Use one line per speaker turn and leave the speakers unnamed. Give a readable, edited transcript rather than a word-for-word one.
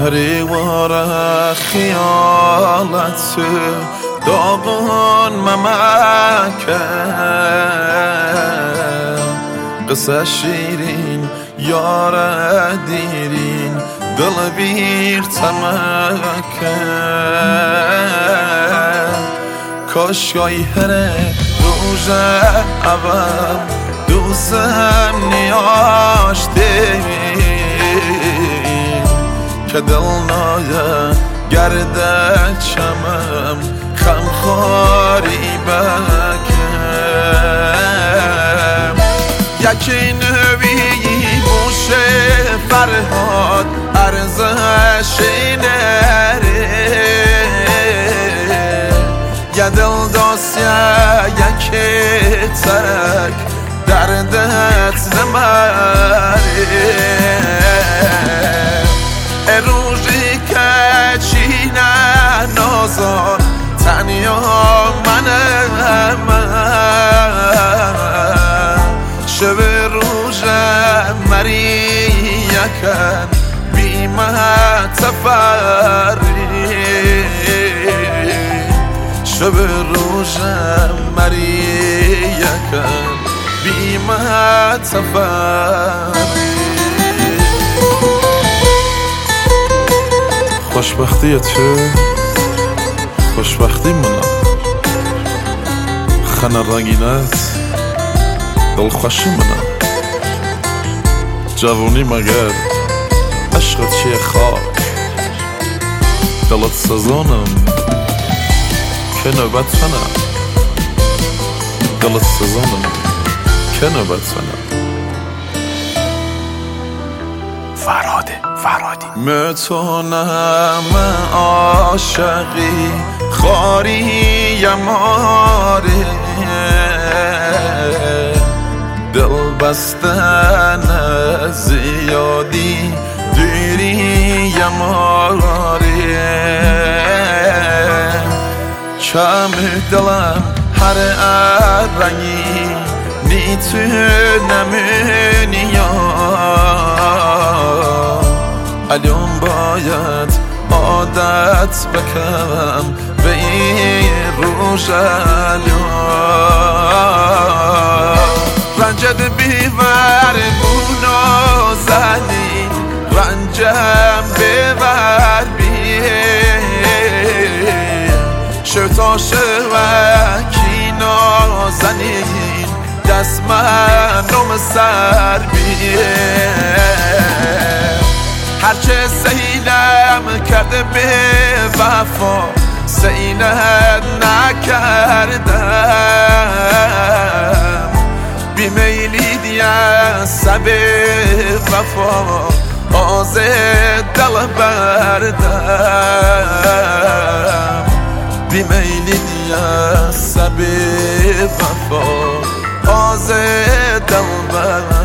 ریوار خیالت داغون ممکه قصه شیرین یار دیرین دل بیر تمکه کاشگاهی هره روز اول دوستم نیاشته که دل نایه گرده چمم خمخاری بکم یکی نوی بوشه فرهاد ارزش نره یه دل داستیه یکی ترک دردت نمره روزی که چینه نازار تنیا منم شب روز مری یکن بیمه تفری شب روز مری یکن بیمه تفری خوشبختی تو خوشبختی منم خانه رنگینت دلخوشی منم جوانی مگر عشقت چیه خاک دلت سزانم که نوبت فنم دلت سزانم که نوبت فنم فرادی میتونم عاشقی خاری یماره دل بستن زیادی دیری یماره کم دلم هر رنگی نیتونم اليوم باید عادت بکنم به این روز رنجت بیور بونا زنی رنجم ببر شتا شوکی نازنین دست منم سر هرچه سیلم کرده به وفا سیلت نکردم بیمیلی دیگه سب وفا آز دل بردم بیمیلی دیگه سب وفا آز دل بردم